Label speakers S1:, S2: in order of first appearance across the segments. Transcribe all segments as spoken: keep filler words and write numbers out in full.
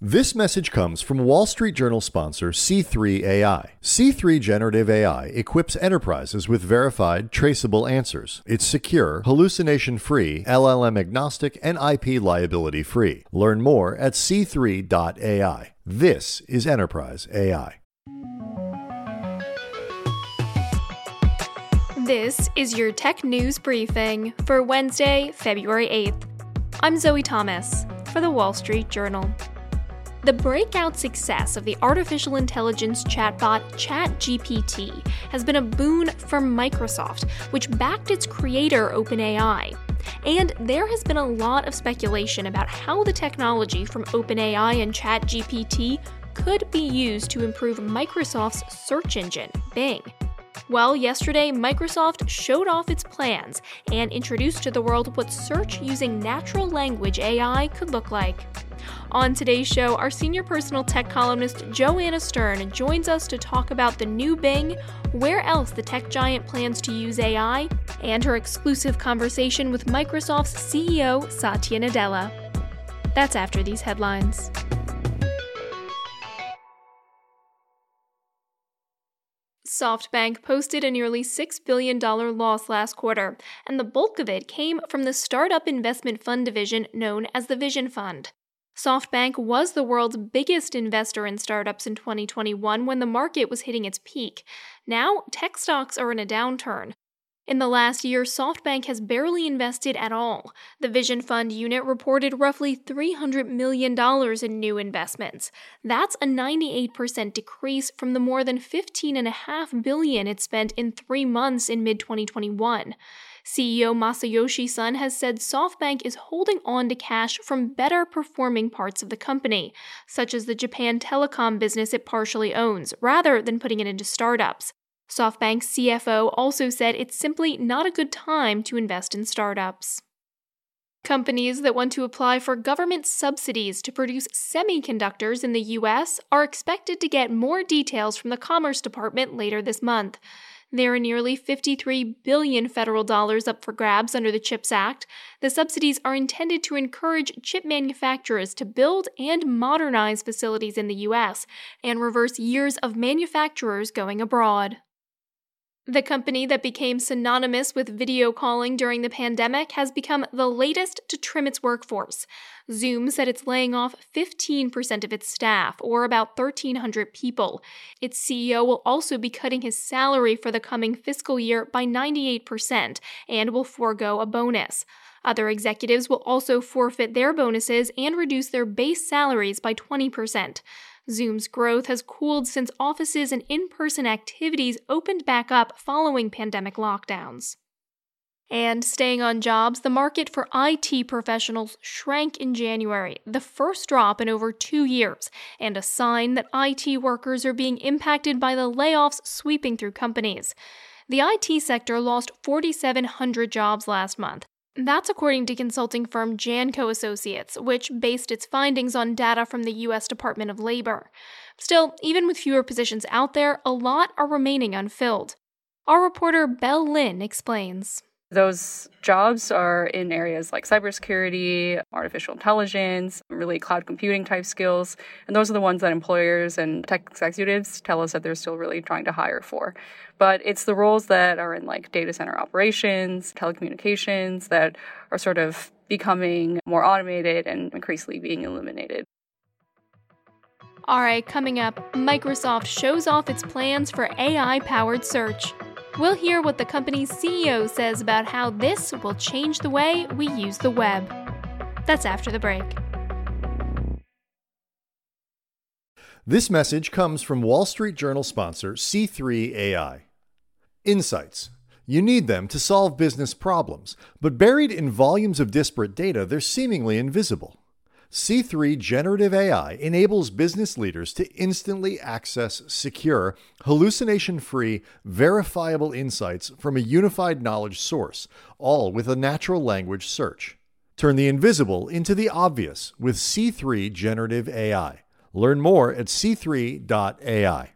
S1: This message comes from Wall Street Journal sponsor C three A I. C three Generative A I equips enterprises with verified, traceable answers. It's secure, hallucination-free, L L M-agnostic, and I P liability-free. Learn more at c three dot A I. This is Enterprise A I.
S2: This is your tech news briefing for Wednesday, February eighth. I'm Zoe Thomas for the Wall Street Journal. The breakout success of the artificial intelligence chatbot ChatGPT has been a boon for Microsoft, which backed its creator OpenAI. And there has been a lot of speculation about how the technology from OpenAI and ChatGPT could be used to improve Microsoft's search engine, Bing. Well, yesterday, Microsoft showed off its plans and introduced to the world what search using natural language A I could look like. On today's show, our senior personal tech columnist Joanna Stern joins us to talk about the new Bing, where else the tech giant plans to use A I, and her exclusive conversation with Microsoft's C E O Satya Nadella. That's after these headlines. SoftBank posted a nearly six billion dollars loss last quarter, and the bulk of it came from the startup investment fund division known as the Vision Fund. SoftBank was the world's biggest investor in startups in twenty twenty-one when the market was hitting its peak. Now, tech stocks are in a downturn. In the last year, SoftBank has barely invested at all. The Vision Fund unit reported roughly three hundred million dollars in new investments. That's a ninety-eight percent decrease from the more than fifteen point five billion dollars it spent in three months in mid twenty twenty-one. C E O Masayoshi Son has said SoftBank is holding on to cash from better performing parts of the company, such as the Japan telecom business it partially owns, rather than putting it into startups. SoftBank's C F O also said it's simply not a good time to invest in startups. Companies that want to apply for government subsidies to produce semiconductors in the U S are expected to get more details from the Commerce Department later this month. There are nearly fifty-three billion dollars federal dollars up for grabs under the CHIPS Act. The subsidies are intended to encourage chip manufacturers to build and modernize facilities in the U S and reverse years of manufacturers going abroad. The company that became synonymous with video calling during the pandemic has become the latest to trim its workforce. Zoom said it's laying off fifteen percent of its staff, or about thirteen hundred people. Its C E O will also be cutting his salary for the coming fiscal year by ninety-eight percent and will forego a bonus. Other executives will also forfeit their bonuses and reduce their base salaries by twenty percent. Zoom's growth has cooled since offices and in-person activities opened back up following pandemic lockdowns. And staying on jobs, the market for I T professionals shrank in January, the first drop in over two years, and a sign that I T workers are being impacted by the layoffs sweeping through companies. The I T sector lost four thousand seven hundred jobs last month. That's according to consulting firm Janco Associates, which based its findings on data from the U S Department of Labor. Still, even with fewer positions out there, a lot are remaining unfilled. Our reporter Belle Lynn explains.
S3: Those jobs are in areas like cybersecurity, artificial intelligence, really cloud computing type skills. And those are the ones that employers and tech executives tell us that they're still really trying to hire for. But it's the roles that are in like data center operations, telecommunications that are sort of becoming more automated and increasingly being eliminated.
S2: All right, coming up, Microsoft shows off its plans for A I-powered search. We'll hear what the company's C E O says about how this will change the way we use the web. That's after the break.
S1: This message comes from Wall Street Journal sponsor C three A I. Insights. You need them to solve business problems, but buried in volumes of disparate data, they're seemingly invisible. C three Generative A I enables business leaders to instantly access secure, hallucination-free, verifiable insights from a unified knowledge source, all with a natural language search. Turn the invisible into the obvious with C three Generative A I. Learn more at c three dot A I.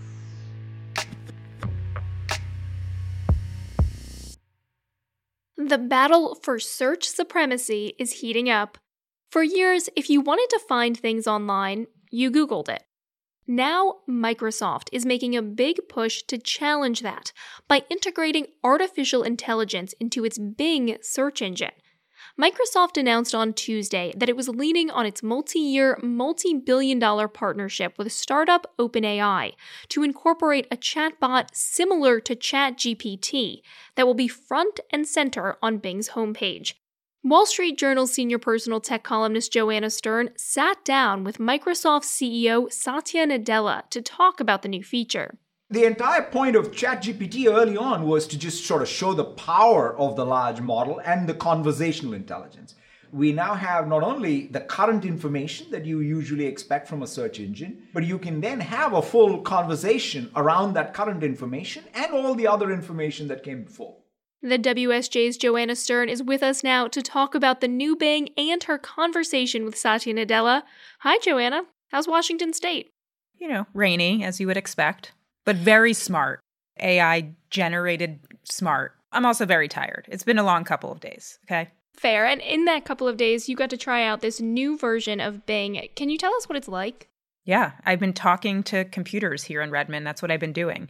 S2: The The battle for search supremacy is heating up. For years, if you wanted to find things online, you Googled it. Now, Microsoft is making a big push to challenge that by integrating artificial intelligence into its Bing search engine. Microsoft announced on Tuesday that it was leaning on its multi-year, multi-billion dollar partnership with startup OpenAI to incorporate a chatbot similar to ChatGPT that will be front and center on Bing's homepage. Wall Street Journal senior personal tech columnist Joanna Stern sat down with Microsoft C E O Satya Nadella to talk about the new feature.
S4: The entire point of ChatGPT early on was to just sort of show the power of the large model and the conversational intelligence. We now have not only the current information that you usually expect from a search engine, but you can then have a full conversation around that current information and all the other information that came before.
S2: The W S J's Joanna Stern is with us now to talk about the new Bing and her conversation with Satya Nadella. Hi, Joanna. How's Washington State?
S5: You know, rainy, as you would expect. But very smart. A I-generated smart. I'm also very tired. It's been a long couple of days, okay?
S2: Fair. And in that couple of days, you got to try out this new version of Bing. Can you tell us what it's like?
S5: Yeah, I've been talking to computers here in Redmond. That's what I've been doing.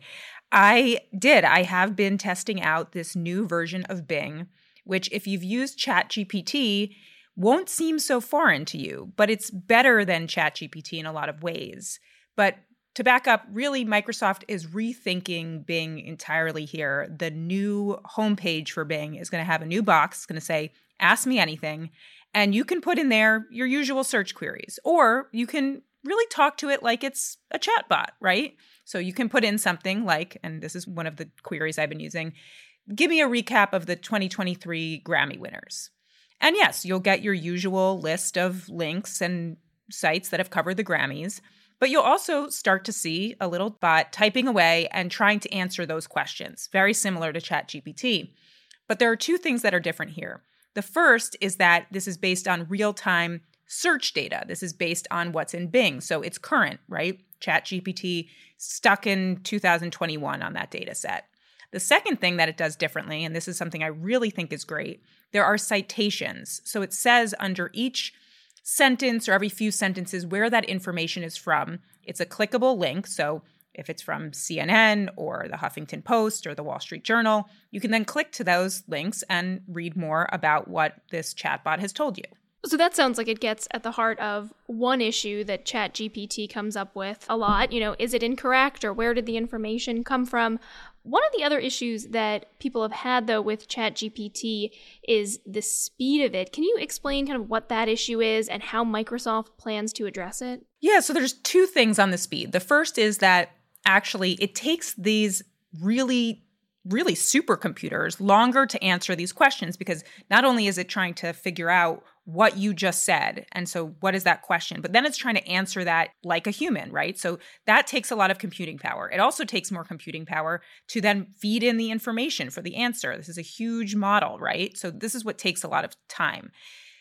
S5: I did. I have been testing out this new version of Bing, which if you've used ChatGPT, won't seem so foreign to you. But it's better than ChatGPT in a lot of ways. But to back up, really, Microsoft is rethinking Bing entirely here. The new homepage for Bing is going to have a new box. It's going to say, ask me anything. And you can put in there your usual search queries. Or you can really talk to it like it's a chatbot, right? So you can put in something like, and this is one of the queries I've been using, give me a recap of the twenty twenty-three Grammy winners. And yes, you'll get your usual list of links and sites that have covered the Grammys. But you'll also start to see a little bot typing away and trying to answer those questions, very similar to ChatGPT. But there are two things that are different here. The first is that this is based on real-time search data. This is based on what's in Bing, so it's current, right? ChatGPT stuck in two thousand twenty-one on that data set. The second thing that it does differently, and this is something I really think is great, there are citations. So it says under each sentence or every few sentences where that information is from. It's a clickable link. So if it's from C N N or the Huffington Post or the Wall Street Journal, you can then click to those links and read more about what this chatbot has told you.
S2: So that sounds like it gets at the heart of one issue that ChatGPT comes up with a lot. You know, is it incorrect or where did the information come from? One of the other issues that people have had, though, with ChatGPT is the speed of it. Can you explain kind of what that issue is and how Microsoft plans to address it?
S5: Yeah, so there's two things on the speed. The first is that actually it takes these really, really supercomputers longer to answer these questions because not only is it trying to figure out what you just said, and so what is that question, but then it's trying to answer that like a human, right? So that takes a lot of computing power. It also takes more computing power to then feed in the information for the answer. This is a huge model, right? So this is what takes a lot of time.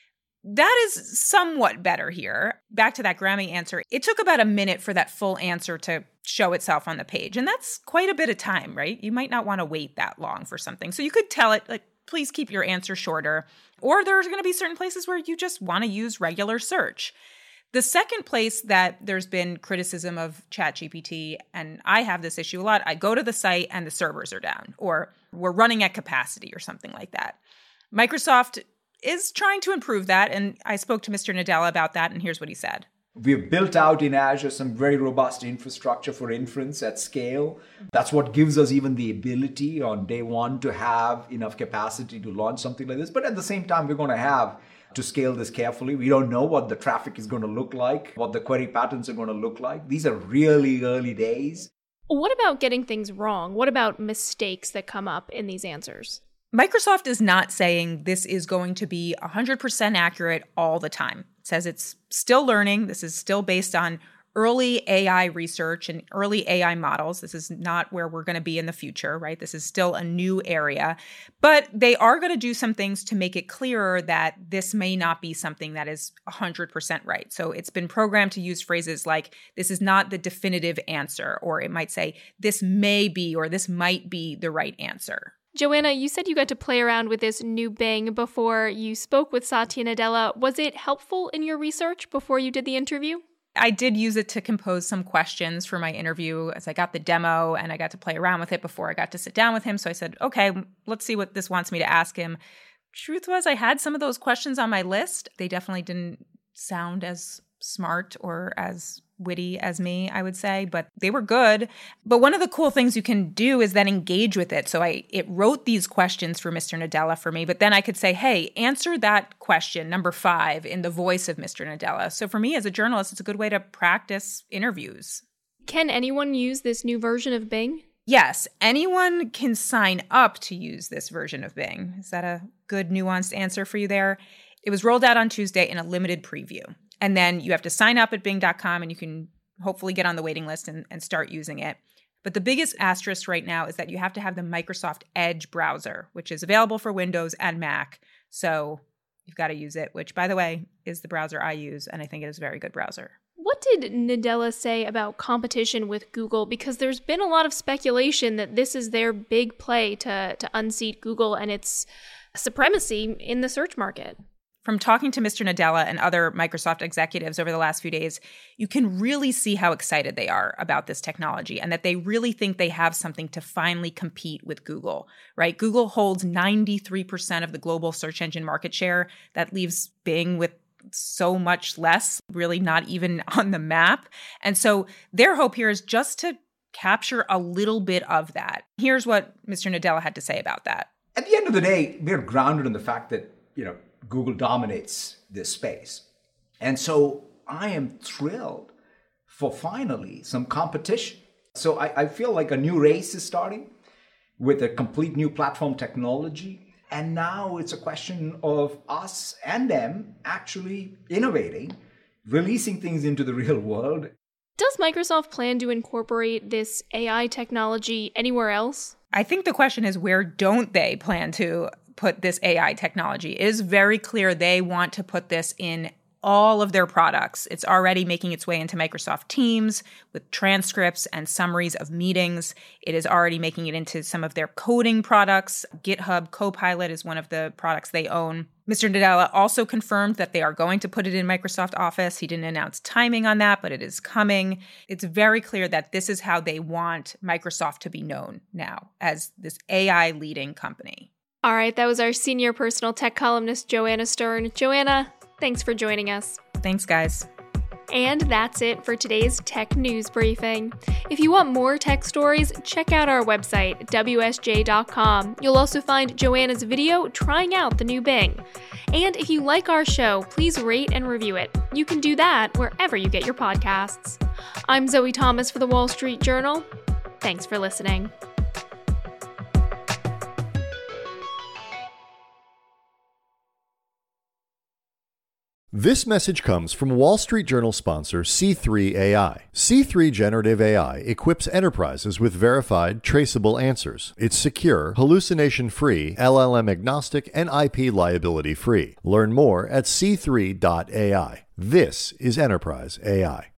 S5: That is somewhat better here. Back to that Grammy answer, it took about a minute for that full answer to show itself on the page. And that's quite a bit of time, right? You might not want to wait that long for something. So you could tell it, like, please keep your answer shorter. Or there's going to be certain places where you just want to use regular search. The second place that there's been criticism of ChatGPT, and I have this issue a lot, I go to the site and the servers are down, or we're running at capacity or something like that. Microsoft is trying to improve that, and I spoke to Mister Nadella about that, and here's what he said.
S4: We've built out in Azure some very robust infrastructure for inference at scale. That's what gives us even the ability on day one to have enough capacity to launch something like this. But at the same time, we're going to have to scale this carefully. We don't know what the traffic is going to look like, what the query patterns are going to look like. These are really early days.
S2: What about getting things wrong? What about mistakes that come up in these answers?
S5: Microsoft is not saying this is going to be one hundred percent accurate all the time. It says it's still learning. This is still based on early A I research and early A I models. This is not where we're going to be in the future, right? This is still a new area. But they are going to do some things to make it clearer that this may not be something that is one hundred percent right. So it's been programmed to use phrases like, this is not the definitive answer, or it might say, this may be, or this might be the right answer.
S2: Joanna, you said you got to play around with this new Bing before you spoke with Satya Nadella. Was it helpful in your research before you did the interview?
S5: I did use it to compose some questions for my interview as I got the demo, and I got to play around with it before I got to sit down with him. So I said, okay, let's see what this wants me to ask him. Truth was, I had some of those questions on my list. They definitely didn't sound as smart or as witty as me, I would say, but they were good. But one of the cool things you can do is then engage with it. So I it wrote these questions for Mister Nadella for me, but then I could say, hey, answer that question, number five, in the voice of Mister Nadella. So for me as a journalist, it's a good way to practice interviews.
S2: Can anyone use this new version of Bing?
S5: Yes, anyone can sign up to use this version of Bing. Is that a good nuanced answer for you there? It was rolled out on Tuesday in a limited preview. And then you have to sign up at bing dot com and you can hopefully get on the waiting list and, and start using it. But the biggest asterisk right now is that you have to have the Microsoft Edge browser, which is available for Windows and Mac. So you've got to use it, which, by the way, is the browser I use. And I think it is a very good browser.
S2: What did Nadella say about competition with Google? Because there's been a lot of speculation that this is their big play to, to unseat Google and its supremacy in the search market.
S5: From talking to Mister Nadella and other Microsoft executives over the last few days, you can really see how excited they are about this technology and that they really think they have something to finally compete with Google, right? Google holds ninety-three percent of the global search engine market share. That leaves Bing with so much less, really not even on the map. And so their hope here is just to capture a little bit of that. Here's what Mister Nadella had to say about that.
S4: At the end of the day, we're grounded in the fact that, you know, Google dominates this space. And so I am thrilled for finally some competition. So I, I feel like a new race is starting with a complete new platform technology. And now it's a question of us and them actually innovating, releasing things into the real world.
S2: Does Microsoft plan to incorporate this A I technology anywhere else?
S5: I think the question is, where don't they plan to put this A I technology? It is very clear they want to put this in all of their products. It's already making its way into Microsoft Teams with transcripts and summaries of meetings. It is already making it into some of their coding products. GitHub Copilot is one of the products they own. Mister Nadella also confirmed that they are going to put it in Microsoft Office. He didn't announce timing on that, but it is coming. It's very clear that this is how they want Microsoft to be known now, as this A I leading company.
S2: All right, that was our senior personal tech columnist, Joanna Stern. Joanna, thanks for joining us.
S5: Thanks, guys.
S2: And that's it for today's Tech News Briefing. If you want more tech stories, check out our website, W S J dot com. You'll also find Joanna's video trying out the new Bing. And if you like our show, please rate and review it. You can do that wherever you get your podcasts. I'm Zoe Thomas for The Wall Street Journal. Thanks for listening.
S1: This message comes from Wall Street Journal sponsor C three A I. C three Generative A I equips enterprises with verified, traceable answers. It's secure, hallucination-free, L L M-agnostic, and I P liability-free. Learn more at C three dot A I. This is Enterprise A I.